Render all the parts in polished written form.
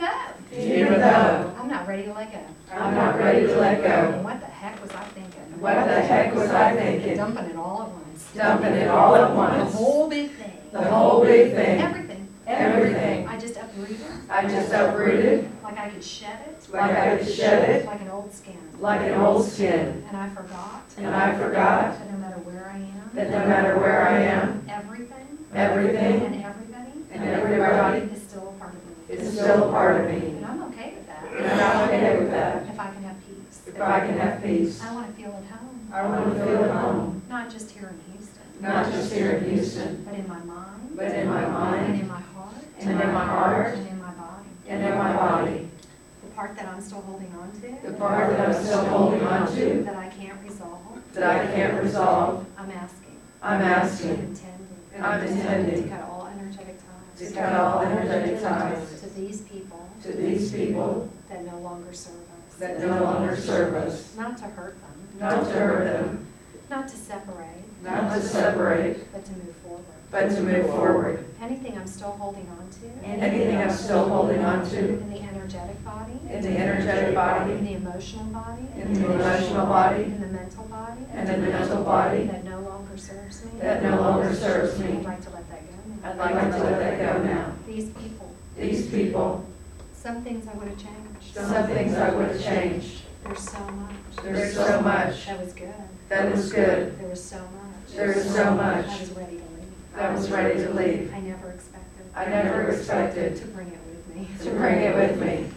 Even though I'm not ready to let go. I'm not ready to let go. And what the heck was I thinking? What the heck was I thinking? Dumping it all at once. Dumping it all at The once. whole big thing. The whole big thing. Everything. Everything. I just uprooted. I just uprooted. Like I could shed it. Like I could shed it. Like an old skin. Like an old skin. And I forgot. And I forgot That no matter where I am. that no matter where I am, Everything. everything And everybody. and everybody Is still a part of me. is still a part of me. And I'm okay with that. And I'm okay with that. If I can have peace. If I can have peace, I want to feel at home. I want to feel at home. Not just here in Houston. Not just here in Houston, But in my mind. but in my And mind, in my heart. and in my heart, And in my body. and in my body. The part that I'm still holding on to. The part that I'm still holding on to, That I can't resolve. that I can't resolve, I'm asking. I'm I'm asking, intending. I'm To intending cut all energetic ties. to cut all energetic ties To these people to these people that no longer serve us. that no longer serve us, Not to hurt them. not to hurt them, Not to separate. not to separate, But to move forward. but to move forward. Anything I'm still holding on to. Anything I'm still holding on to In the energetic body. in the energetic In body, the emotional body. in the emotional body, In the mental body. and in the mental body That no longer serves me. that no longer serves I'd me, like to let that go now. I'd like to let that go now. These people. These people, Some things I would have changed. some things I would have changed. There's so much. There's so much That was good. that was good. There was so much. There is so much I was ready to leave. that was ready to leave. I never expected. I never expected To bring it with me. to bring it with me.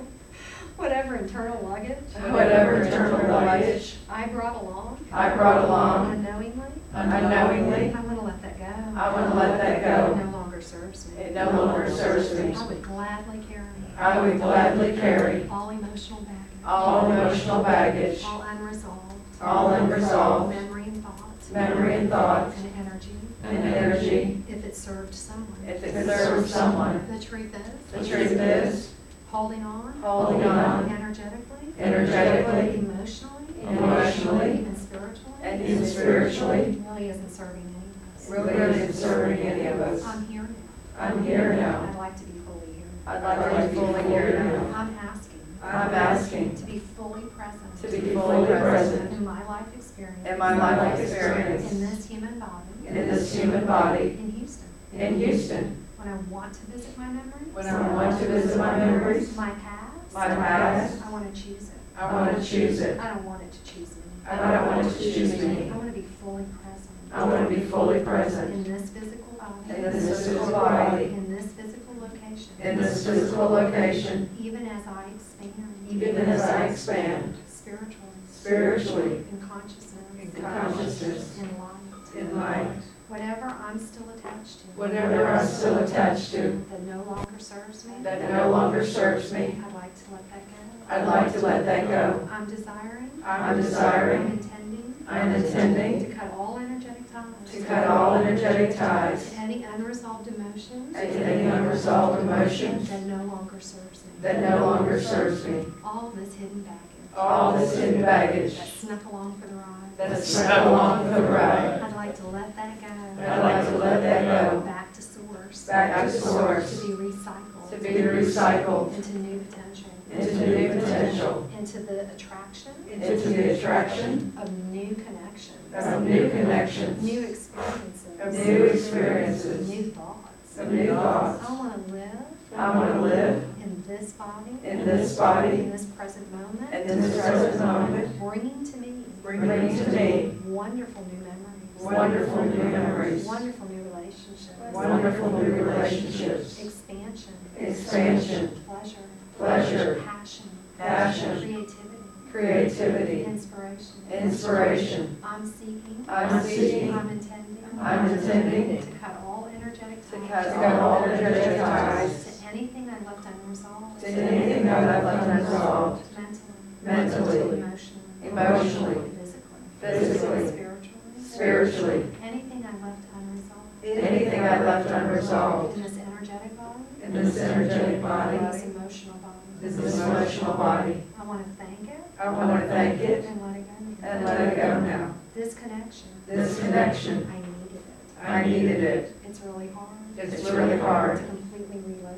Whatever internal luggage. Whatever internal luggage I brought along. I brought along Unknowingly. unknowingly, I want to let that go. I want to let that It go. no longer serves me. It no longer serves me. I would gladly carry I would gladly carry all emotional baggage. all emotional baggage, All unresolved. all unresolved Memory and thoughts. memory and thought And energy. and energy If it served someone. if it serves someone. The truth is. The truth is, Holding on. holding on Energetically. energetically, Emotionally. emotionally, Even spiritually. and even spiritually Really isn't serving any of us. really isn't serving any of us. I'm here now. I'm here now. I'd like to be fully here. I'd like to be fully here now. I'm asking I'm asking to be fully present. to be fully present In my life experience. in my life experience In this human body. in this human body In Houston. in Houston. When I want to visit my memories. When I want to visit my memories, My past. my past, I want to choose it. I want to choose it. I don't want it to choose me. I don't want it to choose me. I want to be fully present. I want to be fully present In this physical body. in this physical body, In this physical location. in this physical location, Even as I expand. even as I expand Spiritually. spiritually, In consciousness. in consciousness, In light. in light, Whatever I'm still attached to. whatever I'm still attached to That no longer serves me. that no longer serves me, I'd like to let that go. I'd like to let that go. I'm desiring. I'm I'm desiring, intending. I'm intending To cut all energetic ties. to cut all energetic ties To any unresolved emotions. and any unresolved emotions That no longer serves me. that no longer serves me. All this hidden baggage. All this hidden baggage That snuck along for the ride. that snuck along for the ride. I'd like to let that go. I'd like to let that go. Back to source. Back to source, To be recycled. to be recycled Into new potential. into new potential, Into the attraction into the attraction of new connections. of new connections, New experiences. of new experiences, New thoughts. of new thoughts. I want to live I want to live in this body. in this body, In this present moment. in this present moment, Bringing to me. bringing to me Wonderful new memories. wonderful new memories, Wonderful new relationships. wonderful new relationships, Expansion. expansion, Pleasure. pleasure, Passion. passion, Creativity. creativity, Inspiration. inspiration. I'm seeking. I'm seeking, I'm intending. I'm intending To cut all energetic to ties. cut all energetic ties To anything I left unresolved. to anything that I've left unresolved, Mentally. mentally, Emotionally. emotionally, Physically. physically, Spiritually. spiritually, Anything I left unresolved. anything I left unresolved In this energetic body. in this energetic body, This emotional body. this emotional body. I want to thank it. I want to thank it And let it go. and let it go now. This connection. This connection, I needed it. I needed it. It's really hard. It's really hard To completely relocate.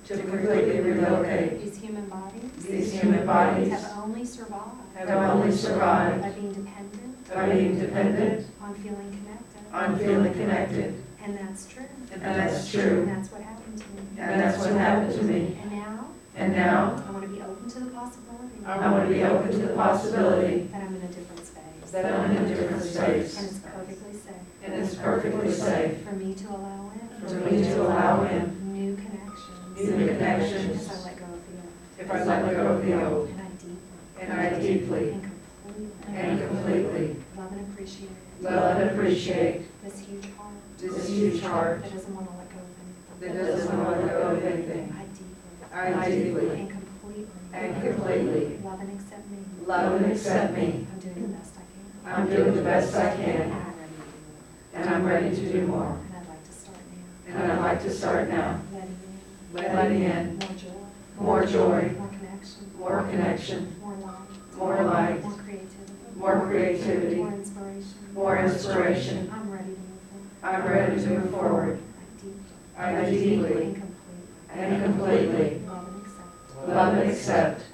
to completely relocate. These human bodies These human bodies have only survived have only survived by being dependent by being dependent on feeling connected. on feeling connected. And that's true. And that's true. And that's what happened to me. And that's what happened to me. And now, And now, I want to be open to the possibility I want to be open to the possibility that I'm in a different space. that I'm in a different And space. it's perfectly safe And it's perfectly safe for me to allow in. for me to allow in New connections. new connections As I let go of the old. if I let go of the old. And I deeply And I deeply and completely and completely love and appreciate love and appreciate this huge heart this huge heart that doesn't want to let go of anything. that doesn't want to let go of anything. I deeply I deeply and completely and completely love and accept me. love and accept me. I'm doing the best I can. I'm doing the best I And can, I'm ready to do more. and I'm ready to do more. And I'd like to start now. And I'd like to start now, Letting in letting in more joy, more joy, more connection, more connection, more light, more light, more creativity, more creativity, more inspiration. more inspiration. I'm ready to move forward. I'm ready to move forward. I deeply I deeply and completely and completely love and accept love and accept